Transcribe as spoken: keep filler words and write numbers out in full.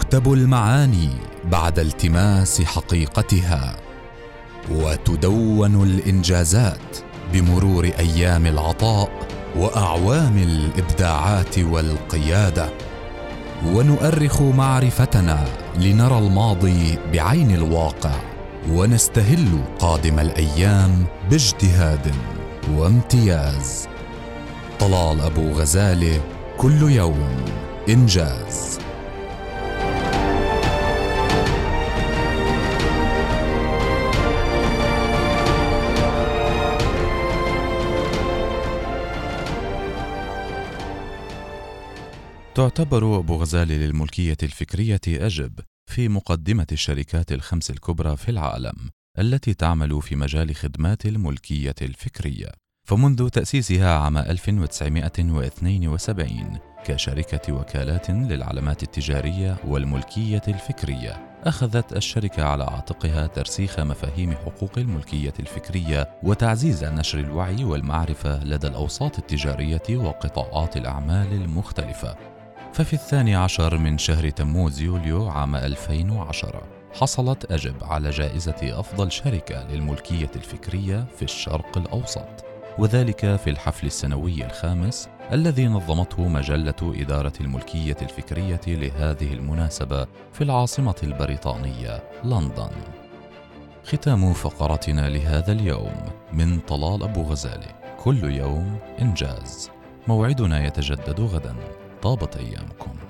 تكتب المعاني بعد التماس حقيقتها، وتدون الإنجازات بمرور أيام العطاء وأعوام الإبداعات والقيادة. ونؤرخ معرفتنا لنرى الماضي بعين الواقع، ونستهل قادم الأيام باجتهاد وامتياز. طلال أبو غزالة، كل يوم إنجاز. تعتبر أبو غزالة للملكية الفكرية أجب في مقدمة الشركات الخمس الكبرى في العالم التي تعمل في مجال خدمات الملكية الفكرية، فمنذ تأسيسها عام ألف وتسعمائة واثنين وسبعين كشركة وكالات للعلامات التجارية والملكية الفكرية، أخذت الشركة على عاتقها ترسيخ مفاهيم حقوق الملكية الفكرية وتعزيز نشر الوعي والمعرفة لدى الأوساط التجارية وقطاعات الأعمال المختلفة. ففي الثاني عشر من شهر تموز يوليو عام ألفين وعشرة حصلت أجب على جائزة أفضل شركة للملكية الفكرية في الشرق الأوسط، وذلك في الحفل السنوي الخامس الذي نظمته مجلة إدارة الملكية الفكرية لهذه المناسبة في العاصمة البريطانية لندن. ختام فقرتنا لهذا اليوم من طلال أبو غزالة، كل يوم إنجاز. موعدنا يتجدد غدا. طابت أيامكم.